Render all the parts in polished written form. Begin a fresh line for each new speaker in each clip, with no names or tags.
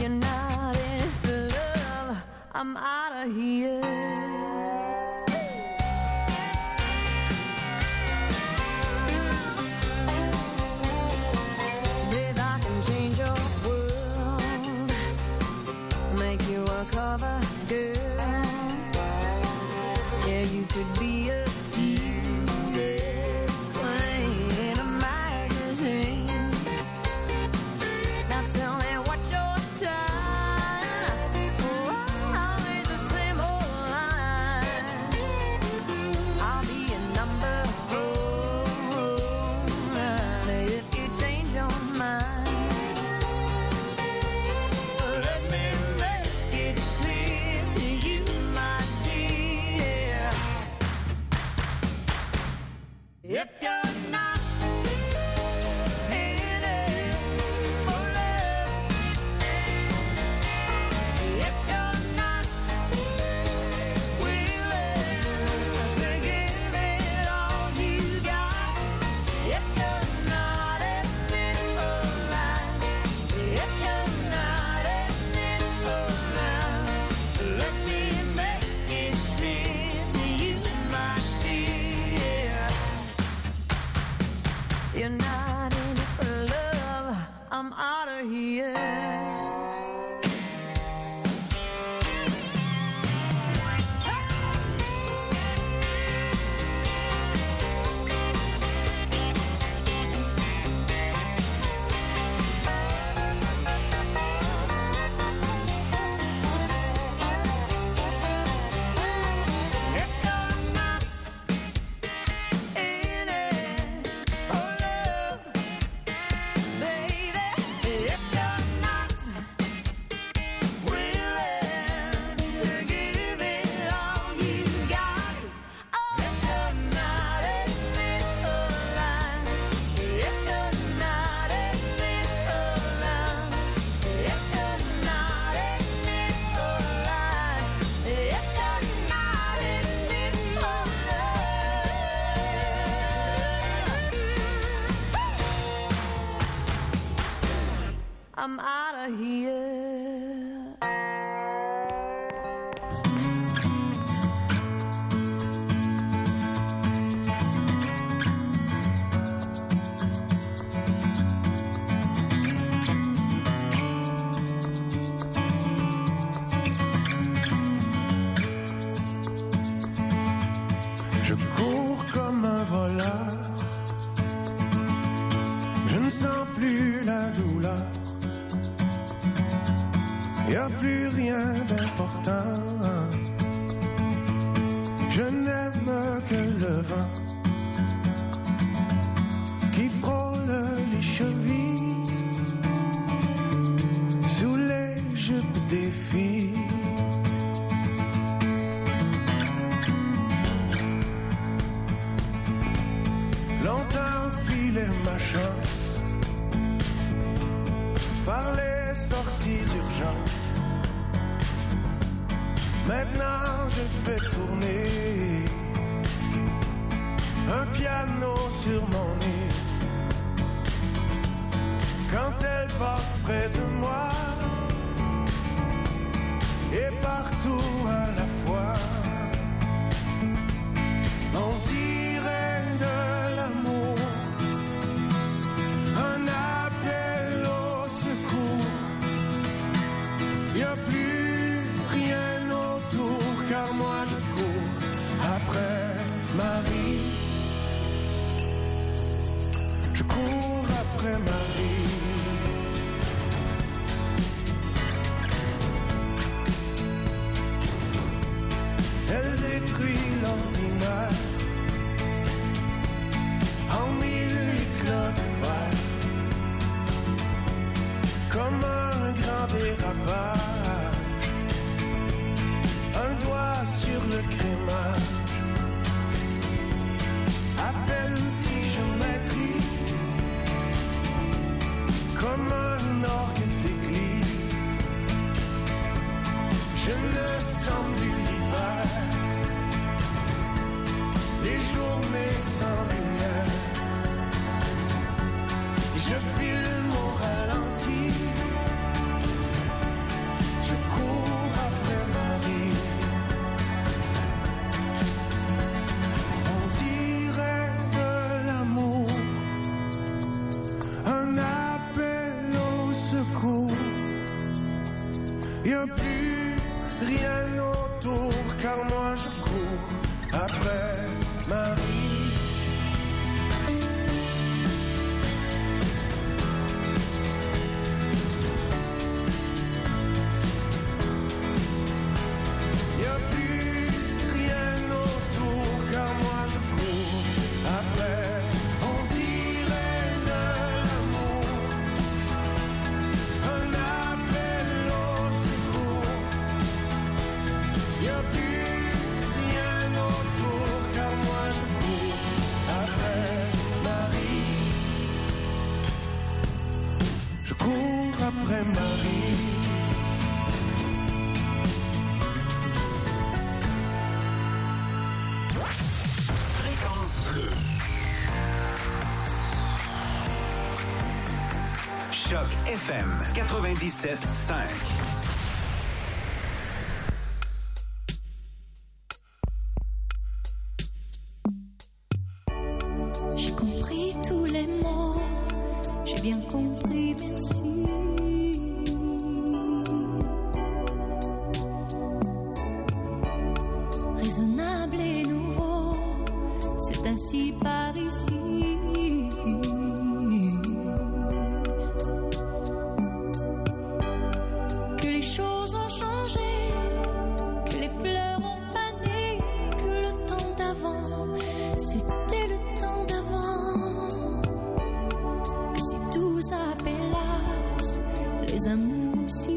you're not in it for love, I'm out of here. Cover girl, yeah, you could be a hero in a magazine. Now tell me what's your sign? Oh, always the same old line. I'll be a number 4 if you change your mind. If you're not in it for love, if you're not willing to give it all you got, if you're not in it for life, if you're not in it for love, let me make it clear to you, my dear. You're not in it for love, I'm out of here. I'm out of here.
Je cours comme un voleur. Je ne sens plus la douleur. Y a plus rien d'important. Je n'aime que le vent qui frôle les chevilles sous les jupes des filles. Longtemps filait ma chance par les sorties d'urgence. Maintenant je fais tourner un piano sur mon nez. Quand elle passe près de moi et partout à la fois, on dirait de l'amour, un appel au secours. Y a plus rien autour, car moi je cours après Marie. Je cours après Marie. Elle détruit l'ordinaire en mille éclats de verre, comme un grand dérapage, un doigt sur le crémage. À peine si je maîtrise, comme un orgue d'église, je ne sens plus l'hiver, les journées sans lumière. Je filme au ralenti y a plus rien autour, car moi je cours après Marie. Y a plus rien autour, car moi je cours après. On dirait de l'amour, un appel au secours. Y a plus rien autour, car moi je cours après Marie. Je cours après Marie.
Choc FM 97.5.
J'ai compris tous les mots, j'ai bien compris, merci. Raisonnable et nouveau, c'est ainsi par ici. Que les choses ont changé, que les fleurs ont fané, que le temps d'avant, c'était le temps d'avant. Que si tout s'appelasse, les amours s'y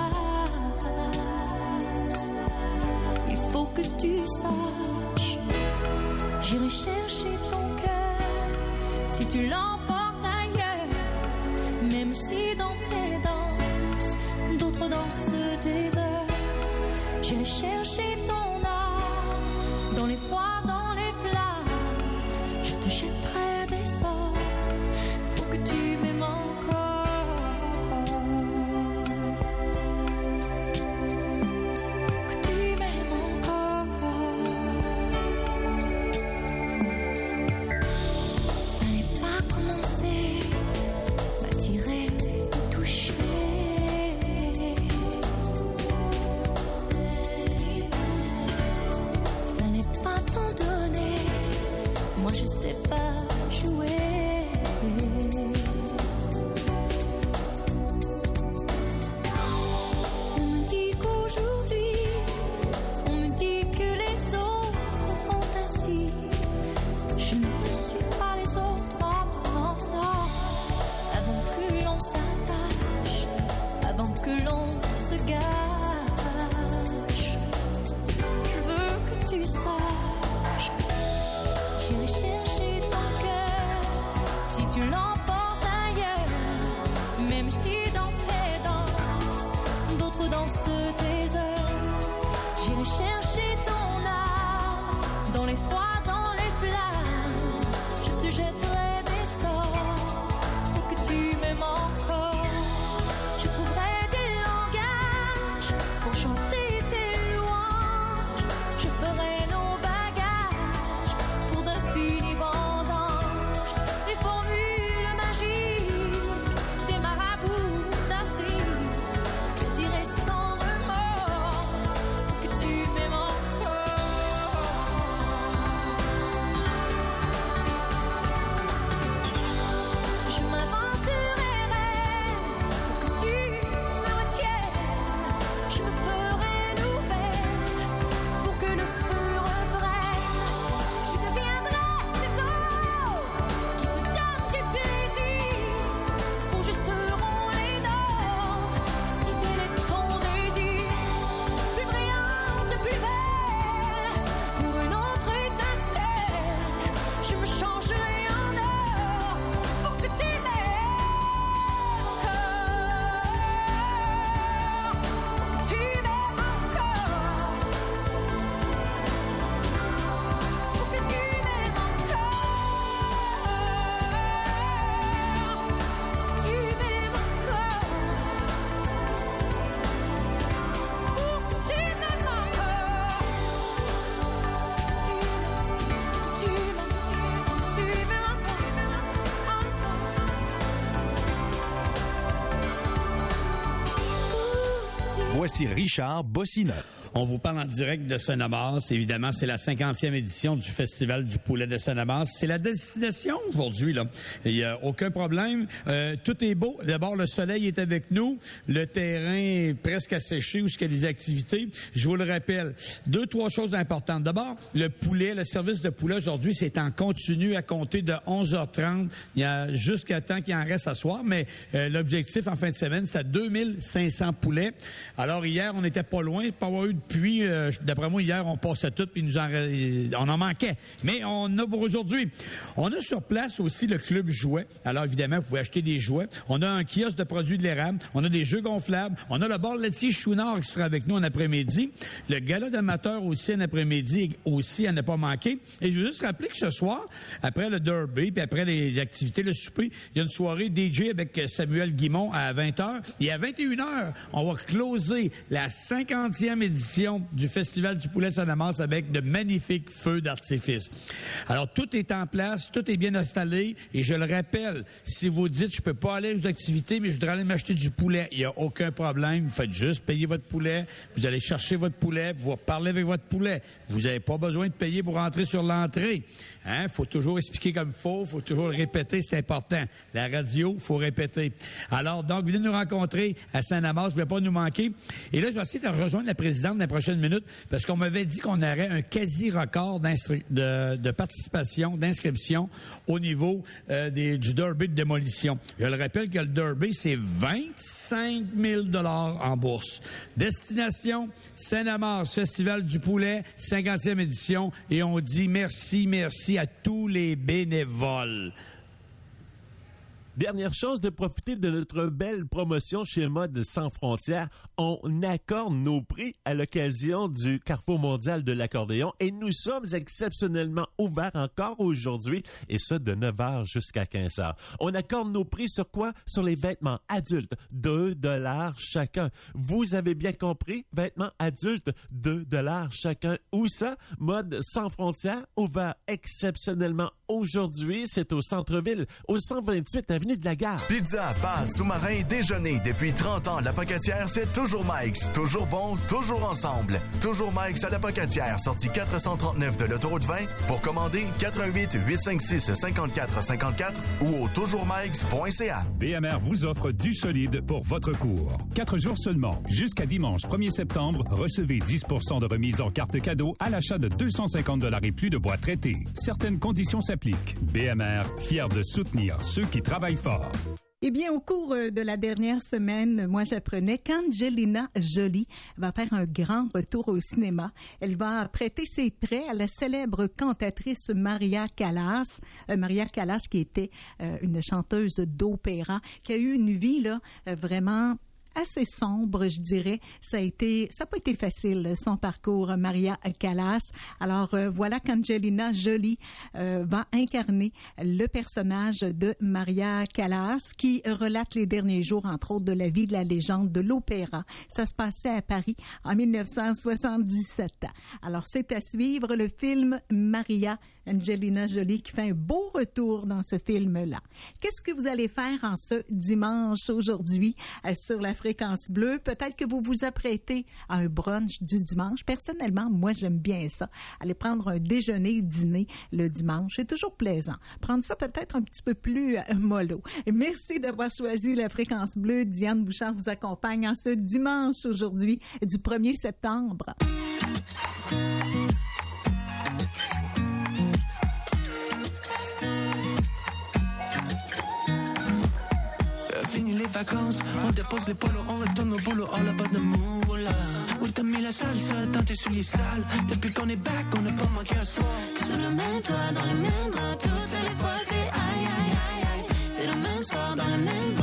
passent. Il faut que tu saches, j'irai chercher ton cœur si tu l'emportes ailleurs. Même si dans tes danses, d'autres dansent des heures. J'irai chercher ton âme dans les froids, dans les flammes. Je te jetterai des sorts pour que tu m'aimes encore. Pour que tu m'aimes encore. Fallait pas commencer, m'attirer, me toucher. Fallait pas t'en donner, moi je sais pas jouer. On me dit qu'aujourd'hui, on me dit que les autres font ainsi. Je ne suis pas les autres, non, non, non. Avant que l'on s'attache, avant que l'on se gâche, je veux que tu saches, j'irai chercher ton cœur si tu l'emportes ailleurs. Même si dans tes danses, d'autres dansent tes heures. J'irai chercher ton âme dans les froids, dans les flammes. Je te jetterai des sorts pour que tu m'aimes encore. Je trouverai des langages pour chanter tes louanges. Je ferai nos bagages pour d'infinis vendanges. Les formules magiques des marabouts d'Afrique. Je dirai sans remords que tu m'aimes encore.
Voici Richard Bossina.
On vous parle en direct de Saint-Amas. Évidemment, c'est la 50e édition du Festival du poulet de Saint-Amas. C'est la destination aujourd'hui, là. Il n'y a aucun problème. Tout est beau. D'abord, le soleil est avec nous. Le terrain est presque asséché où il y a des activités. Je vous le rappelle. 2-3 choses importantes. D'abord, le poulet, le service de poulet aujourd'hui, c'est en continu à compter de 11h30. Il y a jusqu'à temps qu'il en reste à soir, mais l'objectif en fin de semaine, c'est à 2500 poulets. Alors, hier, on n'était pas loin, pas avoir eu de pluie. D'après moi, hier, on passait tout, puis on en manquait. Mais on a pour aujourd'hui. On a sur place aussi le club jouet. Alors, évidemment, vous pouvez acheter des jouets. On a un kiosque de produits de l'érable. On a des jeux gonflables. On a le bar laitier Chouinard qui sera avec nous en après-midi. Le gala d'amateurs aussi en après-midi, aussi à ne pas manquer. Et je veux juste rappeler que ce soir, après le derby, puis après les activités, le souper, il y a une soirée DJ avec Samuel Guimont à 20h. Et à 21h, on va closer la 50e édition du Festival du poulet Saint-Amas avec de magnifiques feux d'artifice. Alors, tout est en place, tout est bien installé. Et je le rappelle, si vous dites, je peux pas aller aux activités, mais je voudrais aller m'acheter du poulet, il n'y a aucun problème. Vous faites juste payer votre poulet. Vous allez chercher votre poulet, vous parlez avec votre poulet. Vous n'avez pas besoin de payer pour rentrer sur l'entrée. Hein? Faut toujours expliquer comme il faut toujours le répéter, c'est important. La radio, faut répéter. Alors, donc, venez nous rencontrer à Saint-Amas, vous ne pouvez pas nous manquer. Et là, je vais essayer de rejoindre la présidente dans les prochaines minutes, parce qu'on m'avait dit qu'on aurait un quasi-record de participation, d'inscription au niveau du derby de démolition. Je le rappelle que le derby, c'est 25 000 $ en bourse. Destination, Saint-Amas, Festival du poulet, 50e édition, et on dit merci à tous les bénévoles.
Dernière chose, de profiter de notre belle promotion chez Mode Sans Frontières. On accorde nos prix à l'occasion du Carrefour mondial de l'accordéon et nous sommes exceptionnellement ouverts encore aujourd'hui et ça de 9h jusqu'à 15h. On accorde nos prix sur quoi? Sur les vêtements adultes, 2 $ chacun. Vous avez bien compris, vêtements adultes, 2 $ chacun. Où ça? Mode Sans Frontières, ouvert exceptionnellement aujourd'hui. C'est au centre-ville, au 128 avenue de la Gare.
Pizza, pâtes, sous-marin, déjeuner. Depuis 30 ans, la Pocatière, c'est toujours Mike's. Toujours bon, toujours ensemble. Toujours Mike's à la Pocatière, sortie 439 de l'autoroute 20. Pour commander, 88 856 54 54 ou au toujourmikes.ca.
BMR vous offre du solide pour votre cours. 4 jours seulement. Jusqu'à dimanche 1er septembre, recevez 10% de remise en carte cadeau à l'achat de 250 $ et plus de bois traité. Certaines conditions s'appliquent. BMR, fier de soutenir ceux qui travaillent fort.
Eh bien, au cours de la dernière semaine, moi, j'apprenais qu'Angelina Jolie va faire un grand retour au cinéma. Elle va prêter ses traits à la célèbre cantatrice Maria Callas. Maria Callas qui était une chanteuse d'opéra, qui a eu une vie là vraiment assez sombre, je dirais. Ça n'a pas été facile, son parcours, Maria Callas. Alors, voilà qu'Angelina Jolie va incarner le personnage de Maria Callas, qui relate les derniers jours, entre autres, de la vie de la légende de l'opéra. Ça se passait à Paris en 1977. Alors, c'est à suivre le film Maria, Angelina Jolie qui fait un beau retour dans ce film-là. Qu'est-ce que vous allez faire en ce dimanche aujourd'hui sur la fréquence bleue? Peut-être que vous vous apprêtez à un brunch du dimanche. Personnellement, moi, j'aime bien ça. Aller prendre un déjeuner-dîner le dimanche, c'est toujours plaisant. Prendre ça peut-être un petit peu plus mollo. Merci d'avoir choisi la fréquence bleue. Diane Bouchard vous accompagne en ce dimanche aujourd'hui, du 1er septembre.
Fini les vacances, on dépose les polos, on retourne au boulot, all about the moula. Oui, t'as mis la salsa dans tes souliers sales. Depuis qu'on est back, on n'a pas manqué un soir.
Sous le même toit, dans le même drap, toutes les fois c'est aïe aïe aïe aïe. C'est le même soir dans le même